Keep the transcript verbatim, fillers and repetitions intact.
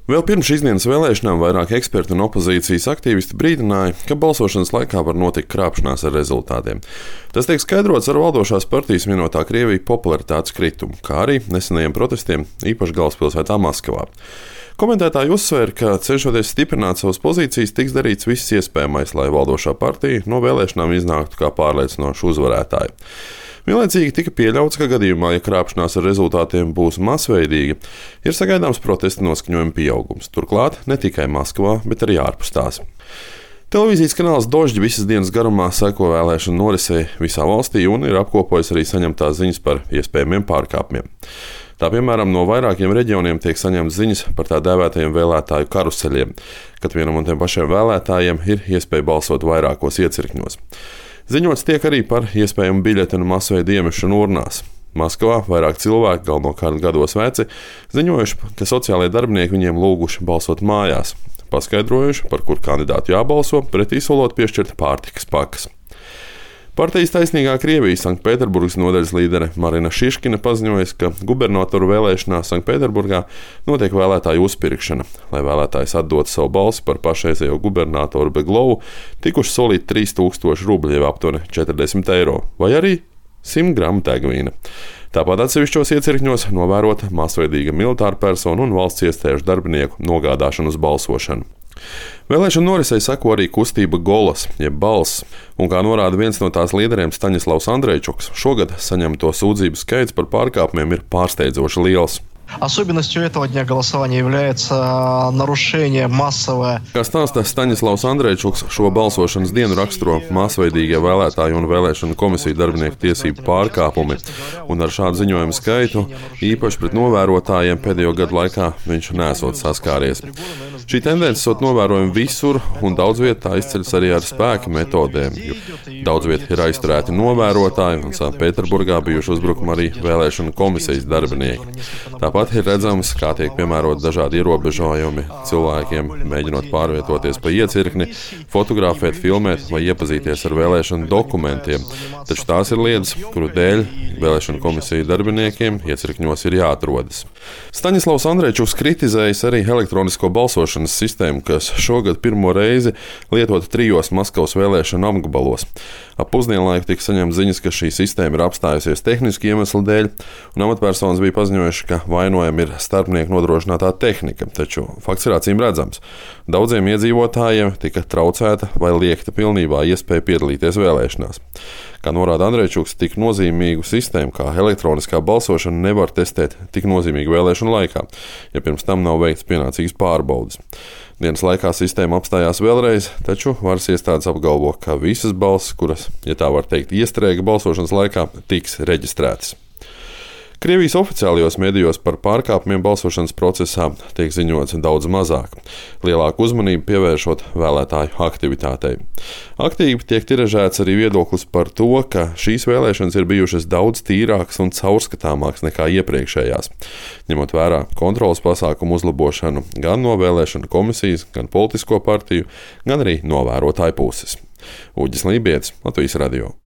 Vēl pirms šīs dienas vēlēšanām vairāk eksperti un opozīcijas aktīvisti brīdināja, ka balsošanas laikā var notikt krāpšanās ar rezultātiem. Tas tiek skaidrots ar valdošās partijas vienotā Krievija popularitātes kritumu, kā arī nesenajiem protestiem, īpaši galvaspilsētā Maskavā. Komentētāji uzsver, ka cenšoties stiprināt savas pozīcijas, tiks darīts viss iespējamais, lai valdošā partija no vēlēšanām iznāktu kā pārliecinošu uzvarētāju. Vienlaicīgi tika pieļauts, ka gadījumā, ja krāpšanās ar rezultātiem būs masveidīga, ir sagaidāms protesta noskaņojuma pieaugums. Turklāt ne tikai Maskavā, bet arī ārpus tās. Televīzijas kanāls Dožd visas dienas garumā seko vēlēšanu norisei visā valstī un ir apkopojis arī saņemtās ziņas par iespējamiem pārkāpumiem. Tā piemēram, no vairākiem reģioniem tiek saņemtas ziņas par tā dēvētajiem vēlētāju karuseļiem, kad vienam un tiem pašiem vēlētājiem ir iespēja balsot vairākos iecirkņos. Ziņots tiek arī par iespējamu biļetenu masveidu iemešanu urnās. Maskavā vairāk cilvēki, galvenokārt gados veci, ziņojuši, ka sociālajie darbinieki viņiem lūguši balsot mājās, paskaidrojuši, par kur kandidātu jābalso, pretī solot piešķirt pārtikas pakas. Partijas Taisnīgā Krievija Sanktpēterburgas nodaļas līdere Marina Šiškina paziņoja, ka gubernatoru vēlēšanās Sanktpēterburgā notiek vēlētāju uzpirkšana. Lai vēlētājs atdotu savu balsi par pašreizējo gubernatoru Beglovu, tikuši solīti trīs tūkstoši rubļu, jeb aptuveni četrdesmit eiro, vai arī simt gramu degvīna. Tāpat atsevišķos iecirkņos novērota masveidīga militāra persona un valsts iestāžu darbinieku nogādāšana uz balsošanu. Vēlēšanu norisei seko arī kustība Golas, jeb balss, un kā norāda viens no tās līderiem Staņislavs Andrejčuks, šogad saņemto sūdzību skaits par pārkāpumiem ir pārsteidzoši liels. Особенностью этого дня голосования является нарушение массовое. Kā stāsta Staņislavs Andrejčuks, šo balsošanas dienu raksturo masveidīgie vēlētāju un vēlēšanu komisiju darbinieku tiesību pārkāpumi, un ar šādu ziņojumu skaitu, īpaši pret novērotājiem pēdējo gadu laikā, viņš nesot saskāries. Šī tendence sot novērojama visur, un daudz viet tā izceļas arī ar spēka metodēm. Daudz viet ir aizturēti novērotāji, un Sanktpēterburgā bijuši uzbrukumi arī vēlēšanu komisijas darbinieki. Tāpat ir redzams, kā tiek piemērot dažādi ierobežojumi cilvēkiem, mēģinot pārvietoties pa iecirkni, fotografēt, filmēt vai iepazīties ar vēlēšanu dokumentiem. Taču tās ir lietas, kuru dēļ vēlēšanu komisiju darbiniekiem iecirkņos ir jāatrodas. Staņislavs Andrejčuks kritizējis arī elektronisko balsošanas sistēmu, kas šogad pirmo reizi lietota trijos Maskavas vēlēšanu apgabalos. Ap pusdienlaiku tika saņemts ziņas, ka šī sistēma ir apstājusies tehniski iemeslu dēļ, un amatpersonas bija paziņojuši, ka vainojama ir starpnieku nodrošinātā tehnika, taču fakts ir acīm redzams. Daudziem iedzīvotājiem tika traucēta vai liekta pilnībā iespēja piedalīties vēlēšanās. Kā norāda Andrejčuks, tik nozīmīgu sistēmu kā elektroniskā balsošana nevar testēt tik nozīmīgu vēlēšanu laikā, ja pirms tam nav veikts pienācīgas pārbaudes. Dienas laikā sistēma apstājās vēlreiz, taču varas iestādes apgalvo, ka visas balsis, kuras, ja tā var teikt, iestrēga balsošanas laikā, tiks reģistrētas. Krievijas oficiālajos medijos par pārkāpumiem balsošanas procesā tiek ziņots daudz mazāk, lielāku uzmanību pievēršot vēlētāju aktivitātei. Aktīvi tiek tiražēts arī viedoklis par to, ka šīs vēlēšanas ir bijušas daudz tīrākas un caurskatāmākas nekā iepriekšējās, ņemot vērā kontrolas pasākumu uzlabošanu gan no vēlēšanu komisijas, gan politisko partiju, gan arī novērotāju puses. Uģis Lībietis, Latvijas radio.